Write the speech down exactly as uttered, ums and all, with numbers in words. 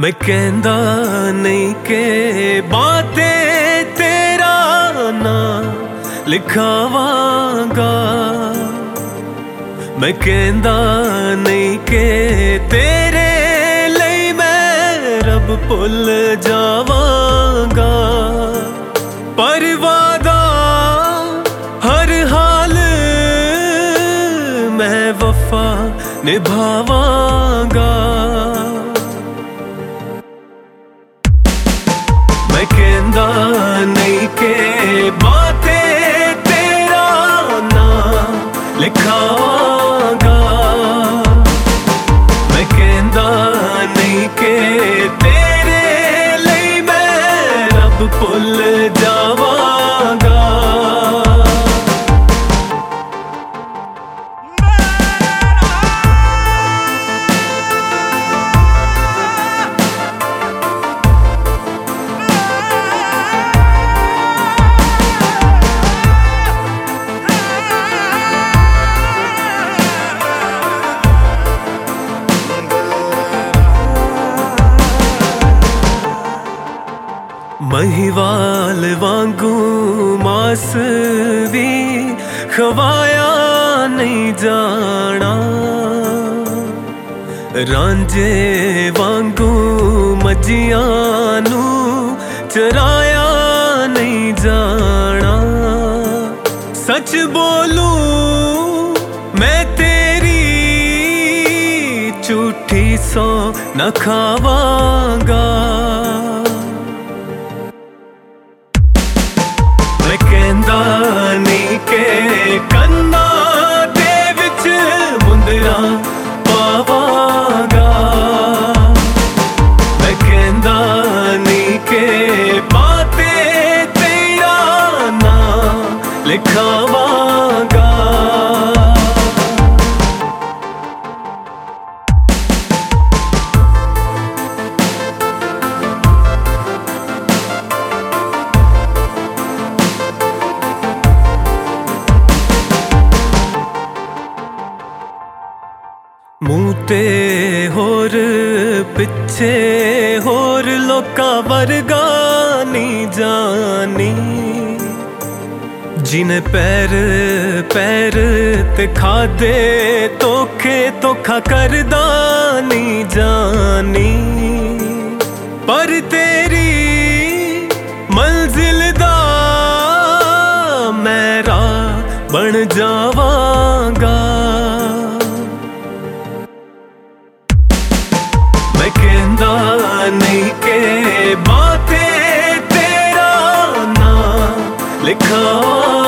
मैं कहंदा नहीं के बातें तेरा ना लिखावांगा। मैं कहंदा नहीं के तेरे लिए मैं रब भुल जावांगा। पर वादा हर हाल मैं वफा निभावांगा। मैं कहंदा नहीं के बातें तेरा ना लिखावांगा। मैं कहंदा नहीं के तेरे लिए मैं रब भुल जावांगा। महिवाल वांगू मास भी खवाया नहीं जाना। रांझे वांगू मजियां नू चराया नहीं जाना। सच बोलूं मैं तेरी झूठी सौ न खावांगा। मैं कहंदा नहीं के कन्ना दे विच मुंदरा पावांगा। मैं कहंदा नहीं के बातें तेरा ना लिखावांगा। मुँह ते होर पिछे होर लोका वर्गा नहीं जानी। जिन्हें पैर पैर ते खादे धोखे धोखा करदा नहीं जानी। पर तेरी मंजिल दा मैं राह बन जावांगा। मैं कहंदा नहीं के बातें तेरा ना लिखा।